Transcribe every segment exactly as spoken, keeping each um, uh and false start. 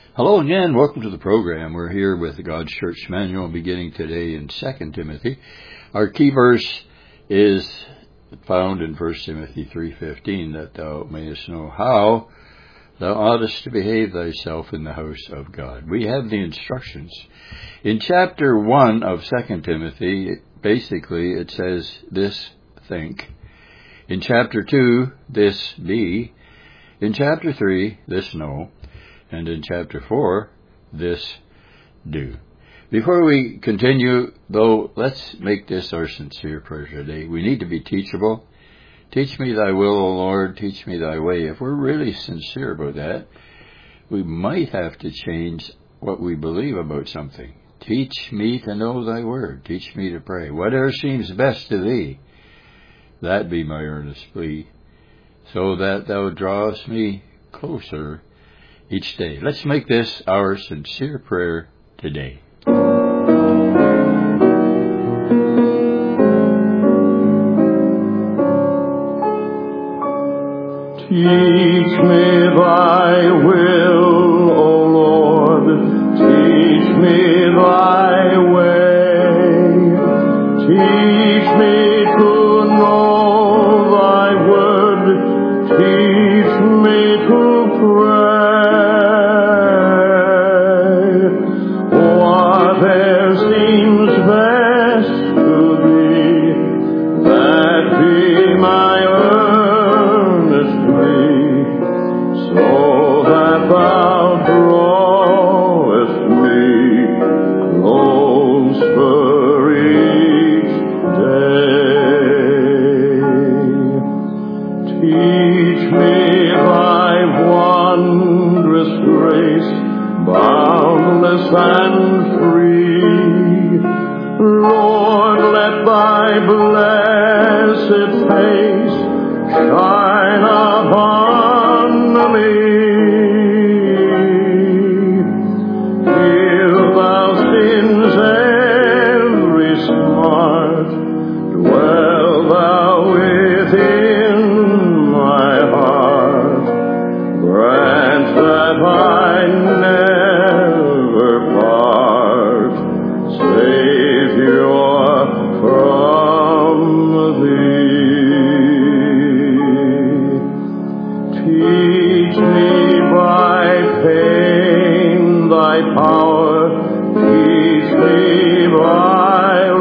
Hello again, welcome to the program. We're here with the God's Church Manual beginning today in Second Timothy. Our key verse is found in First Timothy three fifteen, that thou mayest know how thou oughtest to behave thyself in the house of God. We have the instructions. In chapter one of Second Timothy, basically it says, this think. In chapter two, this be. In chapter three, this know. And in chapter four, this do. Before we continue, though, let's make this our sincere prayer today. We need to be teachable. Teach me thy will, O Lord, teach me thy way. If we're really sincere about that, we might have to change what we believe about something. Teach me to know thy word. Teach me to pray. Whatever seems best to thee, that be my earnest plea, so that thou drawest me closer each day. Let's make this our sincere prayer today. Teach me thy will, O Lord, teach me thy way. Teach me to know thy word, teach me to pray. Whatever seems best to thee, that be my earnest plea, so that thou drawest me closer each day. Teach me thy wondrous grace, boundless and free. Lord, let thy blessed face shine upon me. Heal thou sin's every smart, dwell thou within my heart. Grant that I never part, Savior, from thee. Teach me by pain thy power, teach me by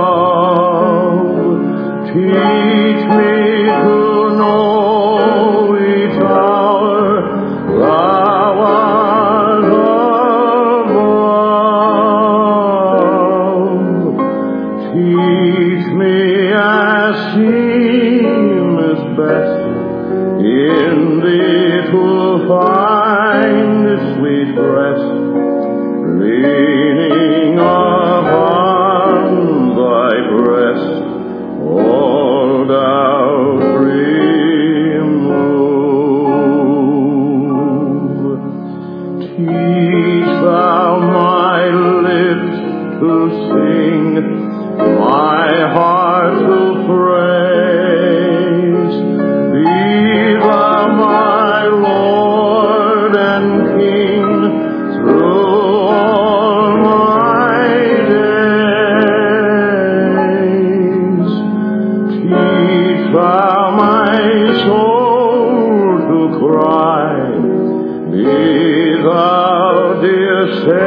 love. Teach me to know each hour thou art above. Teach me as seemeth best, in thee to find sweet rest, leaning upon thy breast, all doubt remove. Teach thou my lips to sing, my heart to praise. Be thou my Lord and King through all my days. Teach thou my soul to cry, be thou, dear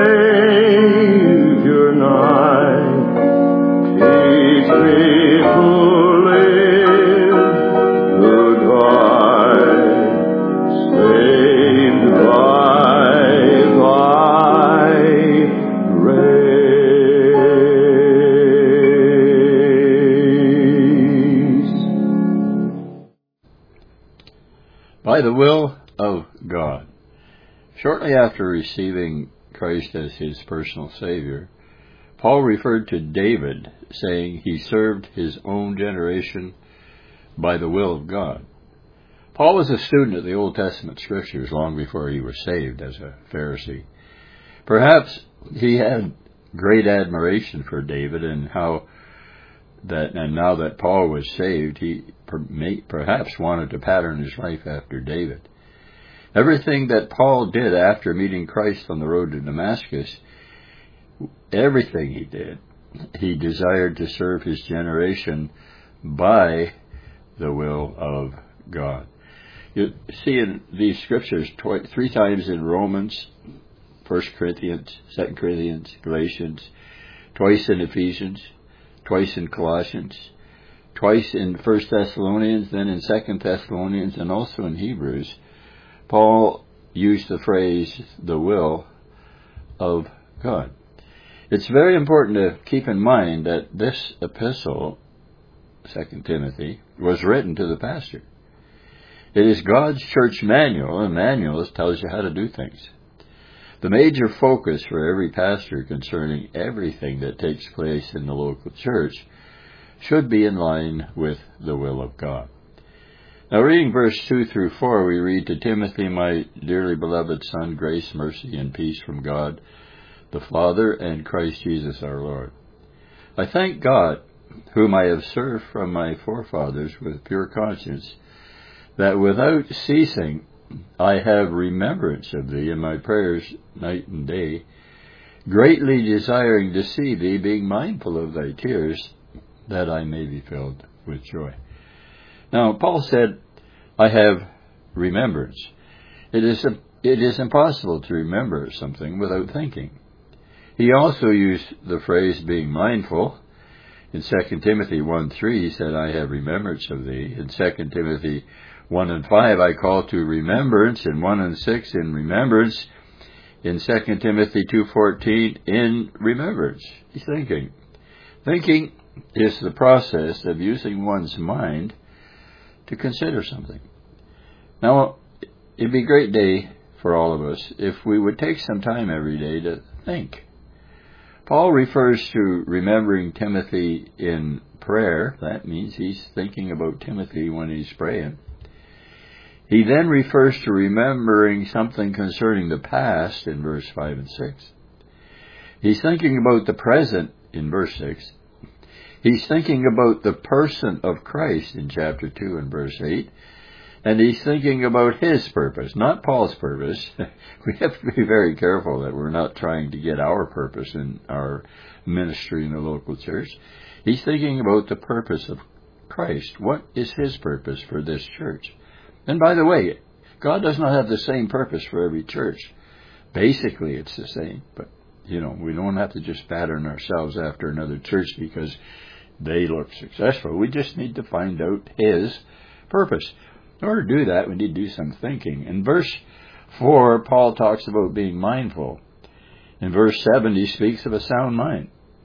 Savior, nigh. Teach me to live, to die, saved by thy grace. By the will of God. Shortly after receiving Christ as his personal Savior, Paul referred to David, saying he served his own generation by the will of God. Paul was a student of the Old Testament Scriptures long before he was saved as a Pharisee. Perhaps he had great admiration for David, and how that, and now that Paul was saved, he perhaps wanted to pattern his life after David. Everything that Paul did after meeting Christ on the road to Damascus, everything he did, he desired to serve his generation by the will of God. You see in these scriptures twi- three times in Romans, First Corinthians, Second Corinthians, Galatians, twice in Ephesians, twice in Colossians, twice in First Thessalonians, then in Second Thessalonians, and also in Hebrews, Paul used the phrase, the will of God. It's very important to keep in mind that this epistle, Second Timothy, was written to the pastor. It is God's church manual, and manuals tells you how to do things. The major focus for every pastor concerning everything that takes place in the local church should be in line with the will of God. Now, reading verse two through four, we read, "To Timothy, my dearly beloved son, grace, mercy, and peace from God, the Father, and Christ Jesus our Lord. I thank God, whom I have served from my forefathers with pure conscience, that without ceasing I have remembrance of thee in my prayers night and day, greatly desiring to see thee, being mindful of thy tears, that I may be filled with joy." Now, Paul said, I have remembrance. It is, a, it is impossible to remember something without thinking. He also used the phrase being mindful. In Second Timothy one three, he said, I have remembrance of thee. In Second Timothy one and five, I call to remembrance. In one and six, in remembrance. In Second Timothy two fourteen, in remembrance. He's thinking. Thinking is the process of using one's mind to consider something. Now, it'd be a great day for all of us if we would take some time every day to think. Paul refers to remembering Timothy in prayer. That means he's thinking about Timothy when he's praying. He then refers to remembering something concerning the past in verse five and six. He's thinking about the present in verse six. He's thinking about the person of Christ in chapter two and verse eight. And he's thinking about his purpose, not Paul's purpose. We have to be very careful that we're not trying to get our purpose in our ministry in the local church. He's thinking about the purpose of Christ. What is his purpose for this church? And by the way, God does not have the same purpose for every church. Basically, it's the same. But, you know, we don't have to just pattern ourselves after another church because they look successful. We just need to find out his purpose. In order to do that, we need to do some thinking. In verse four, Paul talks about being mindful. In verse seven, he speaks of a sound mind.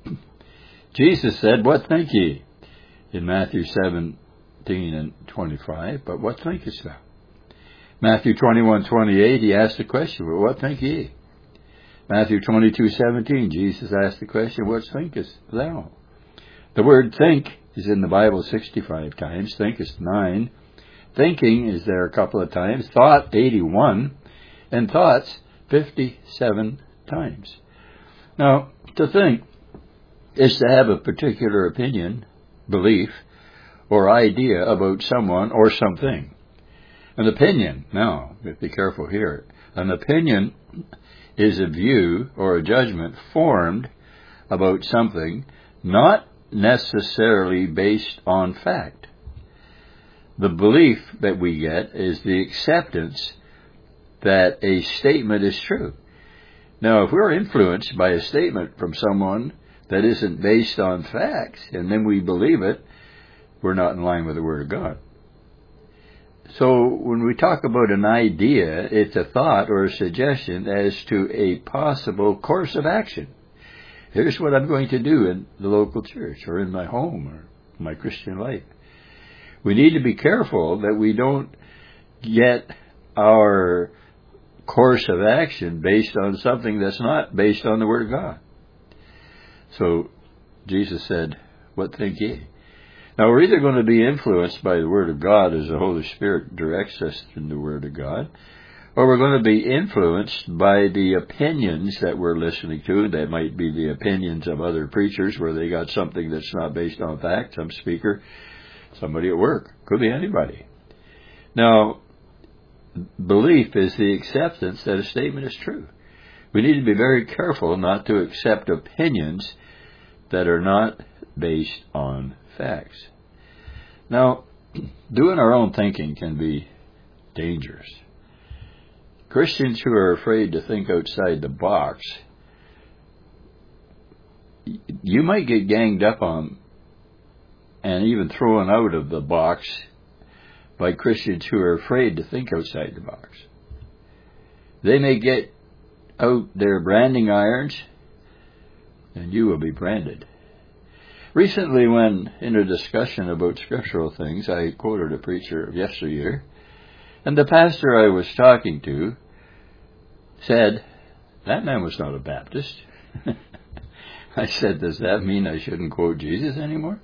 Jesus said, what think ye? In Matthew seventeen and twenty-five, but what thinkest thou? Matthew twenty-one twenty-eight, he asked the question, well, what think ye? Matthew twenty-two seventeen, Jesus asked the question, what thinkest thou? The word think is in the Bible sixty-five times, thinkest nine. Thinking is there a couple of times, thought eighty-one, and thoughts fifty-seven times. Now, to think is to have a particular opinion, belief, or idea about someone or something. An opinion, now, be careful here, an opinion is a view or a judgment formed about something not necessarily based on fact. The belief that we get is the acceptance that a statement is true. Now, if we're influenced by a statement from someone that isn't based on facts, and then we believe it, we're not in line with the Word of God. So when we talk about an idea, it's a thought or a suggestion as to a possible course of action. Here's what I'm going to do in the local church or in my home or my Christian life. We need to be careful that we don't get our course of action based on something that's not based on the Word of God. So Jesus said, what think ye? Now, we're either going to be influenced by the Word of God as the Holy Spirit directs us in the Word of God, or we're going to be influenced by the opinions that we're listening to. That might be the opinions of other preachers where they got something that's not based on fact, some speaker, somebody at work, could be anybody. Now, belief is the acceptance that a statement is true. We need to be very careful not to accept opinions that are not based on facts. Now, doing our own thinking can be dangerous. Christians who are afraid to think outside the box, you might get ganged up on and even thrown out of the box by Christians who are afraid to think outside the box. They may get out their branding irons, and you will be branded. Recently, when in a discussion about scriptural things, I quoted a preacher of yesteryear, and the pastor I was talking to said, that man was not a Baptist. I said, does that mean I shouldn't quote Jesus anymore?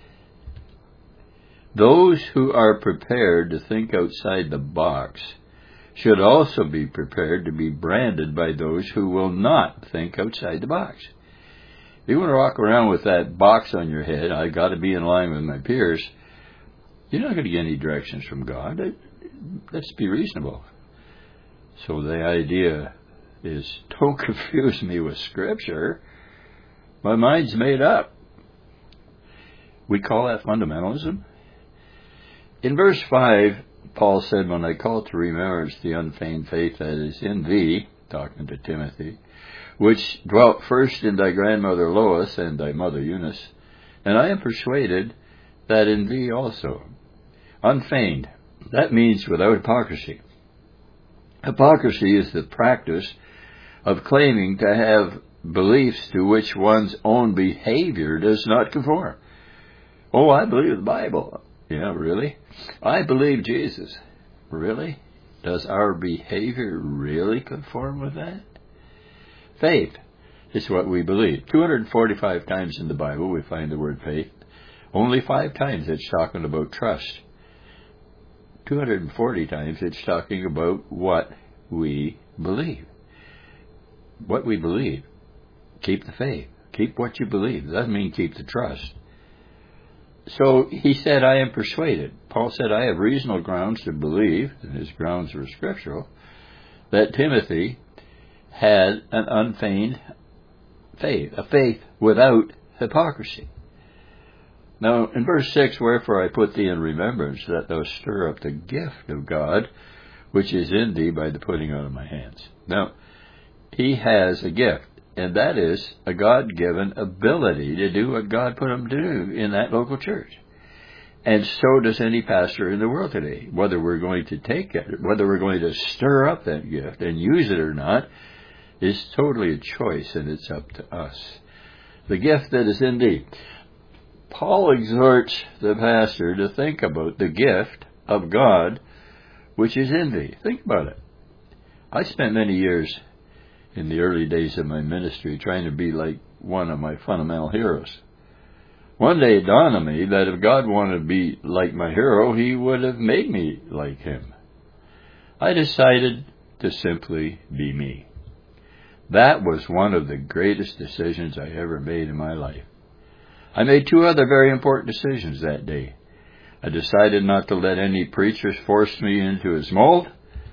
Those who are prepared to think outside the box should also be prepared to be branded by those who will not think outside the box. If you want to walk around with that box on your head, I've got to be in line with my peers, you're not going to get any directions from God. Let's be reasonable. So the idea is, don't confuse me with Scripture. My mind's made up. We call that fundamentalism. In verse five, Paul said, when I call to remembrance the unfeigned faith that is in thee, talking to Timothy, which dwelt first in thy grandmother Lois and thy mother Eunice, and I am persuaded that in thee also. Unfeigned, that means without hypocrisy. Hypocrisy is the practice of claiming to have beliefs to which one's own behavior does not conform. Oh, I believe the Bible. Yeah, really? I believe Jesus. Really? Does our behavior really conform with that? Faith is what we believe. two hundred forty-five times in the Bible we find the word faith. Only five times it's talking about trust. two hundred forty times it's talking about what we believe. What we believe. Keep the faith. Keep what you believe. It doesn't mean keep the trust. So he said, I am persuaded. Paul said, I have reasonable grounds to believe, and his grounds were scriptural, that Timothy had an unfeigned faith, a faith without hypocrisy. Now, in verse six, wherefore I put thee in remembrance, that thou stir up the gift of God, which is in thee by the putting on of my hands. Now, he has a gift. And that is a God-given ability to do what God put him to do in that local church. And so does any pastor in the world today. Whether we're going to take it, whether we're going to stir up that gift and use it or not, is totally a choice, and it's up to us. The gift that is in thee. Paul exhorts the pastor to think about the gift of God which is in thee. Think about it. I spent many years in the early days of my ministry trying to be like one of my fundamental heroes. One day it dawned on me that if God wanted to be like my hero, he would have made me like him. I decided to simply be me. That was one of the greatest decisions I ever made in my life. I made two other very important decisions that day. I decided not to let any preachers force me into his mold,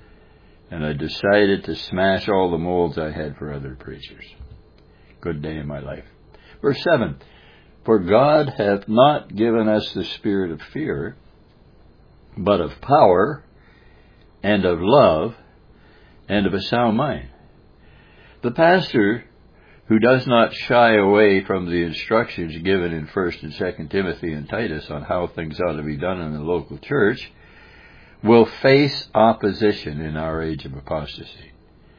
and I decided to smash all the molds I had for other preachers. Good day in my life. Verse seven, for God hath not given us the spirit of fear, but of power, and of love, and of a sound mind. The pastor who does not shy away from the instructions given in First and Second Timothy and Titus on how things ought to be done in the local church will face opposition in our age of apostasy.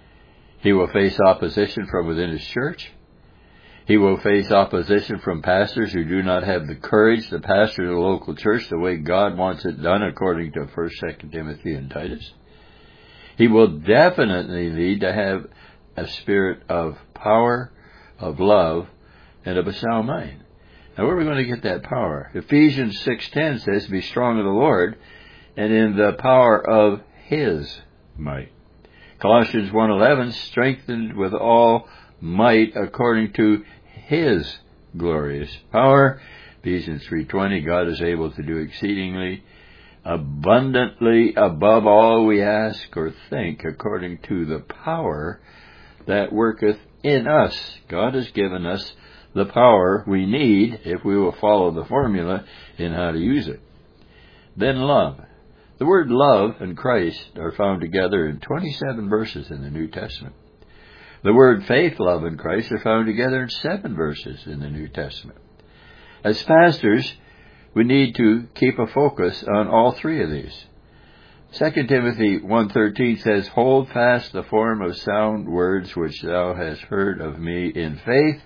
He will face opposition from within his church. He will face opposition from pastors who do not have the courage to pastor the local church the way God wants it done according to First, Second Timothy and Titus. He will definitely need to have a spirit of power, of love, and of a sound mind. Now, where are we going to get that power? Ephesians six ten says, be strong in the Lord, and in the power of his might. Colossians one eleven, strengthened with all might according to his glorious power. Ephesians three twenty, God is able to do exceedingly abundantly above all we ask or think, according to the power that worketh in us. God has given us the power we need if we will follow the formula in how to use it. Then love. The word love and Christ are found together in twenty-seven verses in the New Testament. The word faith, love, and Christ are found together in seven verses in the New Testament. As pastors, we need to keep a focus on all three of these. Second Timothy one thirteen says, Hold fast the form of sound words which thou hast heard of me in faith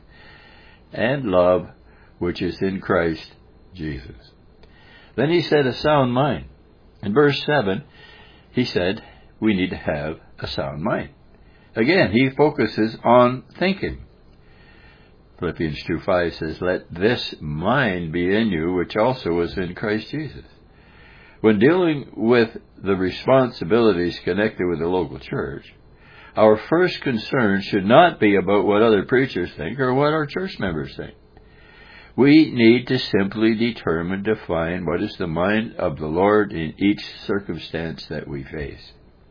and love which is in Christ Jesus. Then he said, a sound mind. In verse seven, he said, we need to have a sound mind. Again, he focuses on thinking. Philippians two five says, Let this mind be in you, which also was in Christ Jesus. When dealing with the responsibilities connected with the local church, our first concern should not be about what other preachers think or what our church members think. We need to simply determine, define what is the mind of the Lord in each circumstance that we face.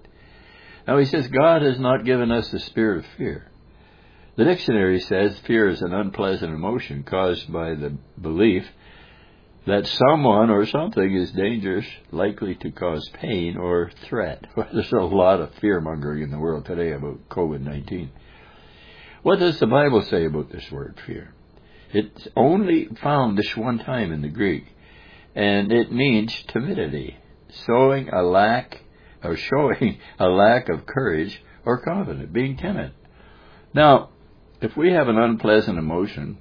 Now he says, God has not given us the spirit of fear. The dictionary says fear is an unpleasant emotion caused by the belief that someone or something is dangerous, likely to cause pain or threat. There's a lot of fear-mongering in the world today about COVID nineteen. What does the Bible say about this word fear? It's only found this one time in the Greek, and it means timidity, showing a lack or showing a lack of courage or confidence, being timid. Now, if we have an unpleasant emotion,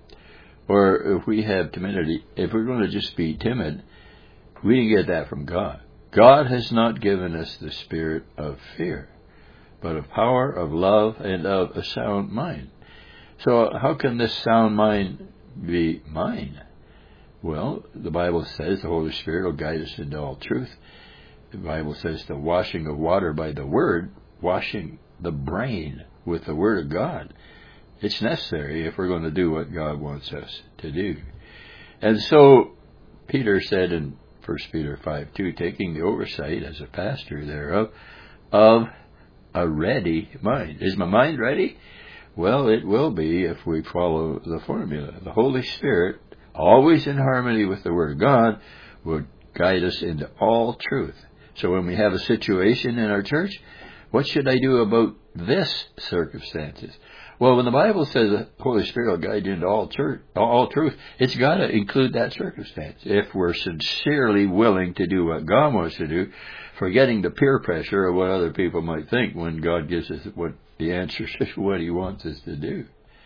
or if we have timidity, if we're going to just be timid, we didn't get that from God. God has not given us the spirit of fear, but of power, of love, and of a sound mind. So how can this sound mind be mine? Well, the Bible says the Holy Spirit will guide us into all truth. The Bible says the washing of water by the Word, washing the brain with the Word of God. It's necessary if we're going to do what God wants us to do. And so Peter said in First Peter five two, taking the oversight as a pastor thereof, of a ready mind. Is my mind ready? Well, it will be if we follow the formula. The Holy Spirit, always in harmony with the Word of God, will guide us into all truth. So when we have a situation in our church, what should I do about this circumstances? Well, when the Bible says the Holy Spirit will guide you into all, church, all truth, it's got to include that circumstance. If we're sincerely willing to do what God wants to do, forgetting the peer pressure of what other people might think when God gives us what the answer to what He wants us to do.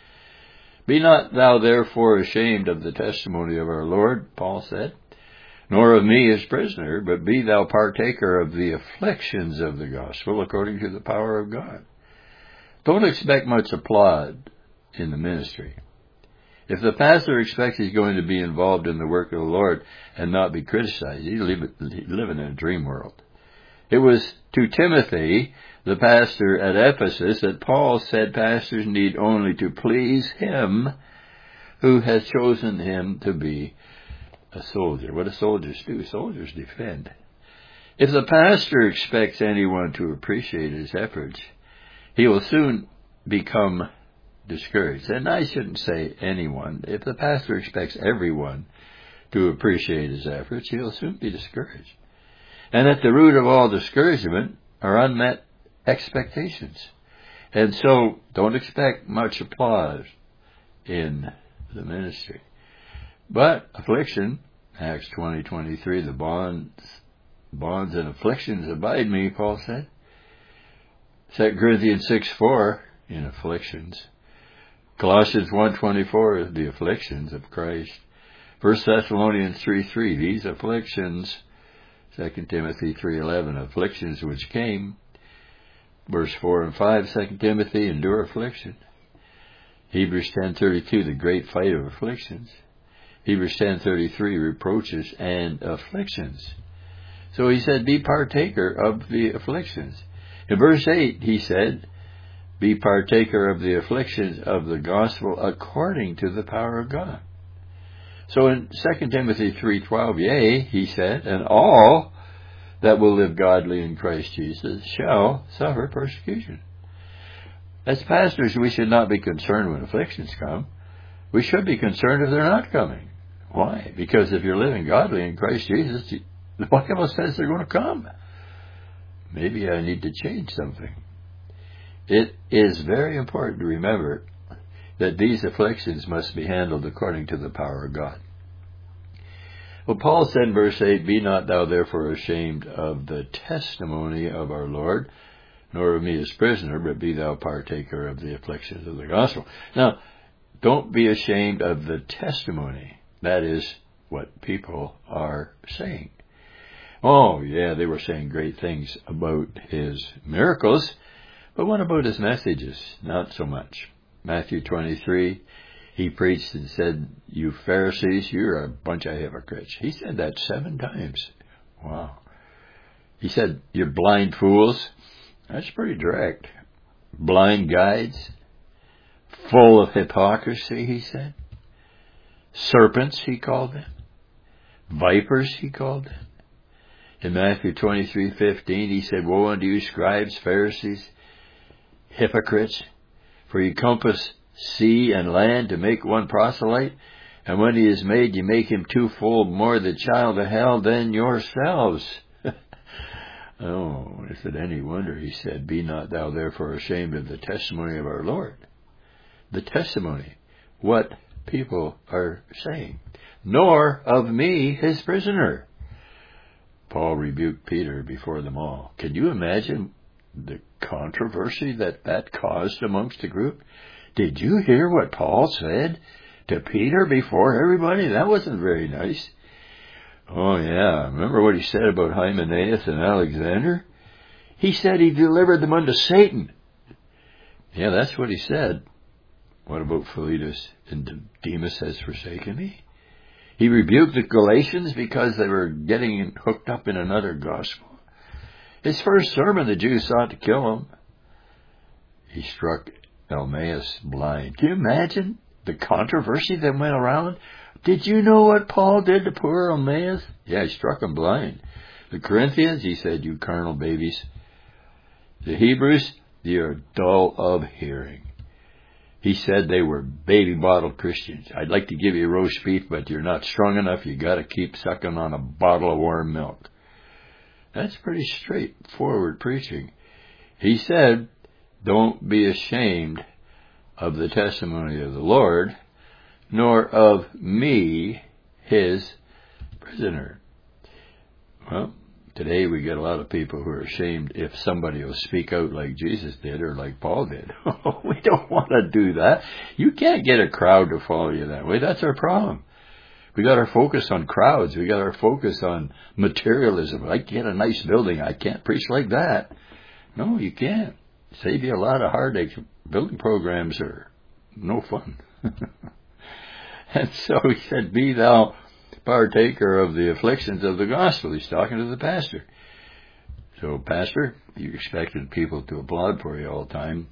Be not thou therefore ashamed of the testimony of our Lord, Paul said, nor of me as prisoner, but be thou partaker of the afflictions of the gospel according to the power of God. Don't expect much applause in the ministry. If the pastor expects he's going to be involved in the work of the Lord and not be criticized, he's living in a dream world. It was to Timothy, the pastor at Ephesus, that Paul said pastors need only to please him who has chosen him to be a soldier. What do soldiers do? Soldiers defend. If the pastor expects anyone to appreciate his efforts, he will soon become discouraged. And I shouldn't say anyone. If the pastor expects everyone to appreciate his efforts, he'll soon be discouraged. And at the root of all discouragement are unmet expectations. And so don't expect much applause in the ministry. But affliction, Acts twenty twenty-three, the bonds, bonds and afflictions abide me, Paul said. Second Corinthians six four, in afflictions. Colossians one twenty-four, the afflictions of Christ. First Thessalonians three three, these afflictions. Second Timothy three eleven, afflictions which came. Verse four and five, Second Timothy, endure affliction. Hebrews ten thirty-two, the great fight of afflictions. Hebrews ten thirty-three, reproaches and afflictions. So he said, be partaker of the afflictions. In verse eight, he said, be partaker of the afflictions of the gospel according to the power of God. So in Second Timothy three twelve, yea, he said, and all that will live godly in Christ Jesus shall suffer persecution. As pastors, we should not be concerned when afflictions come. We should be concerned if they're not coming. Why? Because if you're living godly in Christ Jesus, the Bible says they're going to come. Maybe I need to change something. It is very important to remember that these afflictions must be handled according to the power of God. Well, Paul said in verse eight, "Be not thou therefore ashamed of the testimony of our Lord, nor of me as prisoner, but be thou partaker of the afflictions of the gospel." Now, don't be ashamed of the testimony. That is what people are saying. Oh, yeah, they were saying great things about his miracles, but what about his messages? Not so much. Matthew twenty-three, he preached and said, "You Pharisees, you're a bunch of hypocrites." He said that seven times. Wow. He said, "You're blind fools." That's pretty direct. Blind guides, full of hypocrisy, he said. Serpents, he called them. Vipers, he called them. In Matthew twenty-three fifteen, he said, "Woe unto you, scribes, Pharisees, hypocrites, for you compass sea and land to make one proselyte, and when he is made, you make him twofold more the child of hell than yourselves." Oh, is it any wonder, he said, "Be not thou therefore ashamed of the testimony of our Lord." The testimony, what people are saying. "Nor of me, his prisoner." Paul rebuked Peter before them all. Can you imagine the controversy that that caused amongst the group? Did you hear what Paul said to Peter before everybody? That wasn't very nice. Oh, yeah. Remember what he said about Hymenaeus and Alexander? He said he delivered them unto Satan. Yeah, that's what he said. What about Philetus and Demas has forsaken me? He rebuked the Galatians because they were getting hooked up in another gospel. His first sermon, the Jews sought to kill him. He struck Elmaeus blind. Can you imagine the controversy that went around? Did you know what Paul did to poor Elmaeus? Yeah, he struck him blind. The Corinthians, he said, "You carnal babies." The Hebrews, "You're dull of hearing." He said they were baby bottle Christians. "I'd like to give you roast beef, but you're not strong enough. You got to keep sucking on a bottle of warm milk." That's pretty straightforward preaching. He said, "Don't be ashamed of the testimony of the Lord, nor of me, his prisoner." Well, today we get a lot of people who are ashamed if somebody will speak out like Jesus did or like Paul did. We don't want to do that. You can't get a crowd to follow you that way. That's our problem. We got our focus on crowds. We got our focus on materialism. I get a nice building. I can't preach like that. No, you can't. Save you a lot of heartache. Building programs are no fun. And so he said, "Be thou partaker of the afflictions of the gospel." He's talking to the pastor. So, pastor, you expected people to applaud for you all the time.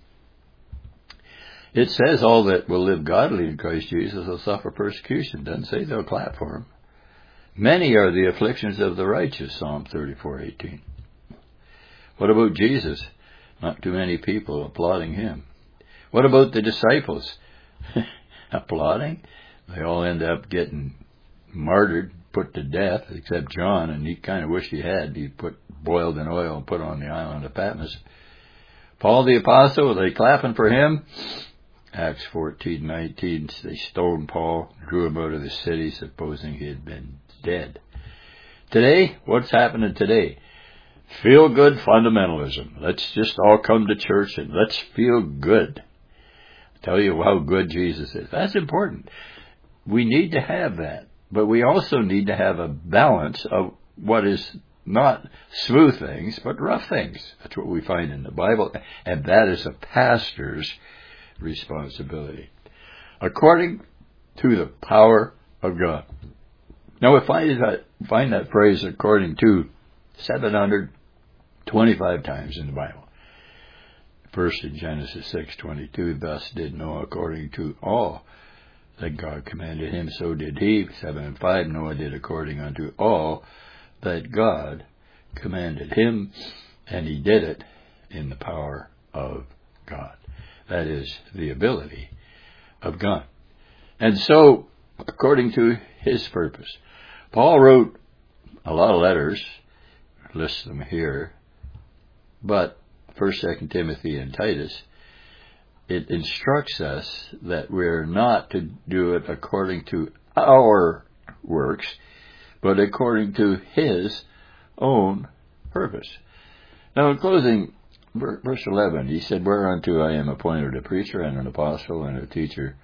It says all that will live godly in Christ Jesus will suffer persecution. It doesn't say they'll clap for him. "Many are the afflictions of the righteous," Psalm thirty-four eighteen. What about Jesus? Not too many people applauding him. What about the disciples? Applauding? They all end up getting martyred, put to death, except John, and he kind of wished he had. He put boiled in oil and put on the island of Patmos. Paul the Apostle, were they clapping for him? Acts fourteen nineteen, they stoned Paul, drew him out of the city, supposing he had been dead. Today, what's happening today? Feel-good fundamentalism. Let's just all come to church and let's feel good. Tell you how good Jesus is. That's important. We need to have that. But we also need to have a balance of what is not smooth things, but rough things. That's what we find in the Bible. And that is a pastor's responsibility. According to the power of God. Now we find that, find that phrase according to seven hundred twenty-five times in the Bible. First in Genesis six twenty-two, "Thus did Noah according to all that God commanded him, so did he." Seven and five, "Noah did according unto all that God commanded him, and he did it in the power of God. That is the ability of God. And so, according to his purpose, Paul wrote a lot of letters, list them here, but First, Second Timothy, and Titus, it instructs us that we're not to do it according to our works, but according to his own purpose. Now, in closing, verse eleven, he said, "Whereunto I am appointed a preacher and an apostle and a teacher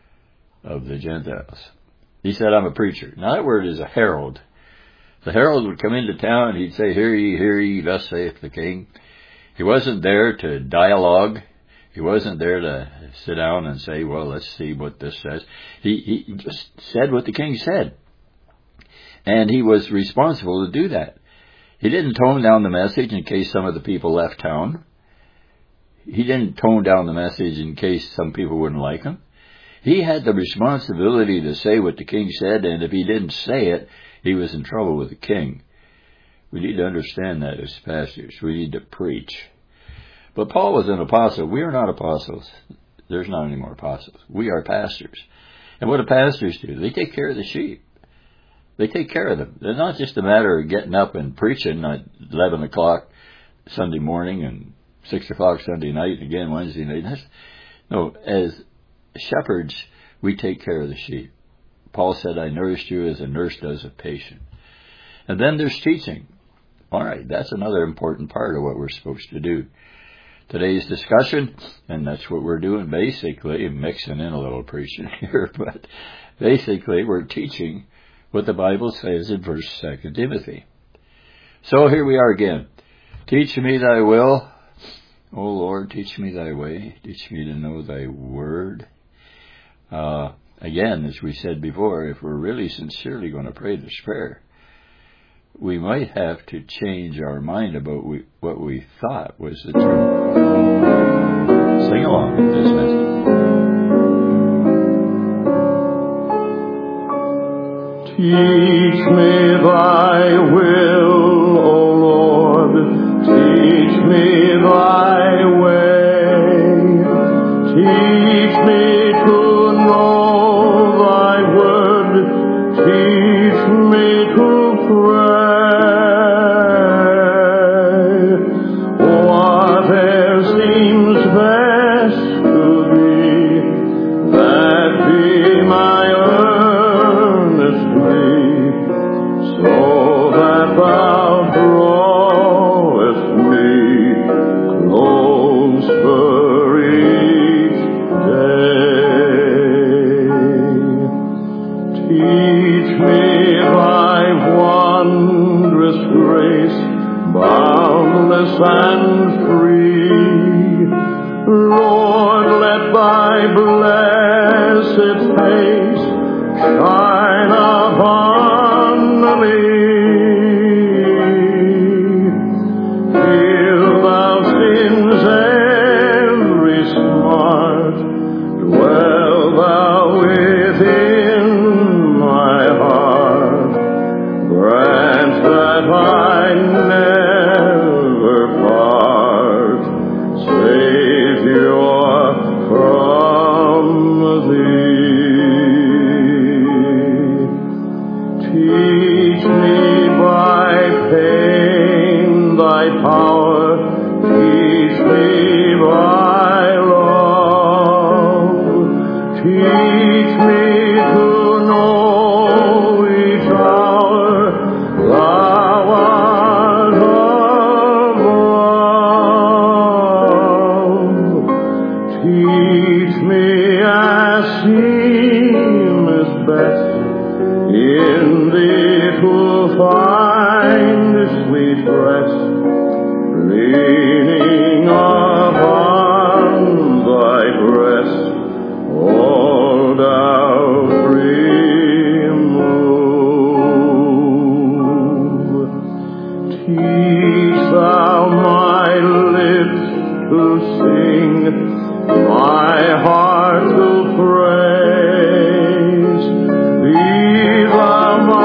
of the Gentiles." He said, I'm a preacher. Now, that word is a herald. The herald would come into town and he'd say, "Hear ye, hear ye, thus saith the king." He wasn't there to dialogue. He wasn't there to sit down and say, well, let's see what this says. He, he just said what the king said. And he was responsible to do that. He didn't tone down the message in case some of the people left town. He didn't tone down the message in case some people wouldn't like him. He had the responsibility to say what the king said, and if he didn't say it, he was in trouble with the king. We need to understand that as pastors. We need to preach. But Paul was an apostle. We are not apostles. There's not any more apostles. We are pastors. And what do pastors do? They take care of the sheep. They take care of them. It's not just a matter of getting up and preaching at eleven o'clock Sunday morning and six o'clock Sunday night, and again Wednesday night. That's, no, as shepherds, we take care of the sheep. Paul said, I nourished you as a nurse does a patient. And then there's teaching. All right, that's another important part of what we're supposed to do. Today's discussion, and that's what we're doing basically, mixing in a little preaching here, but basically we're teaching what the Bible says in First, Second Timothy. So here we are again. Teach me thy will. O Lord, teach me thy way. Teach me to know thy word. Uh, again, as we said before, if we're really sincerely going to pray this prayer, we might have to change our mind about we, what we thought was the truth. Sing along with this message. Teach me thy will, O Lord. Teach me thy way. Teach me to know thy word. Teach me to pray. Whatever seems best to thee, that be my earnest plea, so that thou drawest me closer each day. Teach me thy wondrous grace, boundless and free. Lord, let thy blessed face shine upon me. Heal thou sin's every smart, dwell thou within my heart. Grant that I never part, Savior, from thee. Teach me by pain thy power, teach me by love, teach me to know each hour thou art above. Teach me as seemeth best in thee to find sweet rest, leaning upon thy breast, all doubt remove. Teach thou my lips to sing, my heart to praise. Be thou my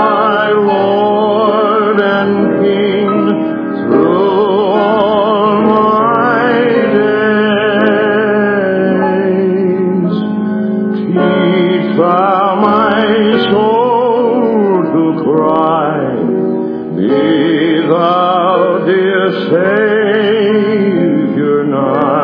thou my soul to cry, be thou, dear Savior, nigh.